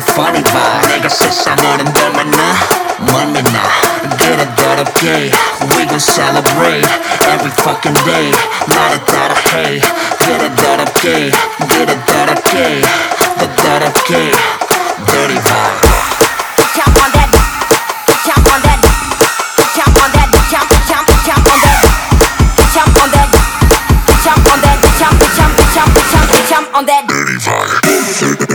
funny vibe. 내가 세상이는 데만 나 money now. Get it 더럽게 we gon' celebrate every fucking day. 나를 따라 hey. Get it 더럽게 get it 더럽게 더 더럽게 dirty vibe. Jump on that, jump on that, jump on that, jump on that, jump on that, jump on that, jump on that dirty vibe.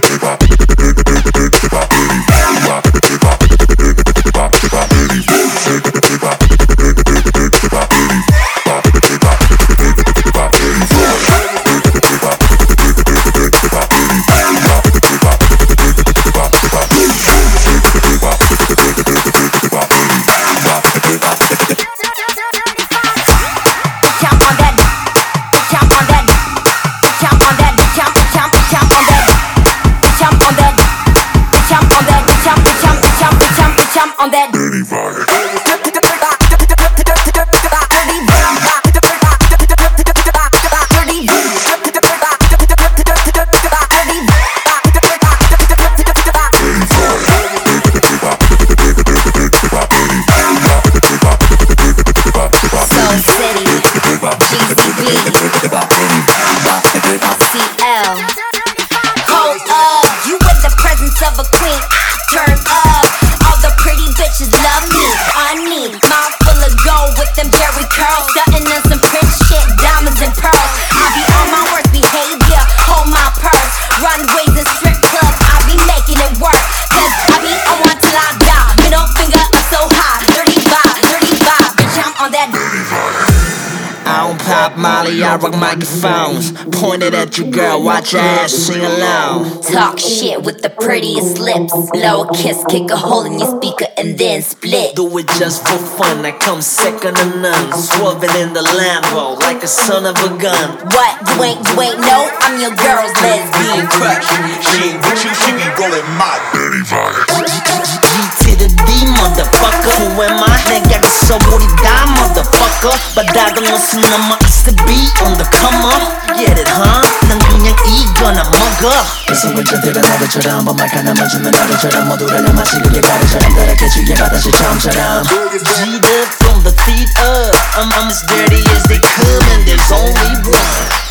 On that dirty vibe. Soul City, GCB, CL. Hold up, you in the presence of a queen. Turn up. Pretty bitches love me, I need mouth full of gold with them Jerry curls, stunting on some Prince shit, diamonds and pearls. I be on my worst behavior, hold my purse. Runways and strip clubs, I be making it work. Cause I be on one till I die. Middle finger up so high, 35, bitch I'm on that dirty vibe. I don't pop Molly, I rock microphones. Pointed at you, girl, watch your ass sing along. Talk shit with the prettiest lips. Blow a kiss, kick a hole in your speaker, and then split. Do it just for fun, I come second to none. Swerving in the Lambo like a son of a gun. What, you ain't know? I'm your girl's lesbian crush. She ain't with you, she be rolling my dirty vibe. G to the D, motherfucker. Who am I? 내가 그 서울이 다, motherfucker. 바닥은 무슨 남아 있어 be on the come up. Get it, huh? 난 그냥 이거나 먹어. 그래서 운전대가 나를처럼 번말 하나만 주면 나를처럼 모두를 나 마시기에 가르처럼 따라캐치게 바다시 처음처럼. G'd up from the feet up. I'm as dirty as they come and there's only one.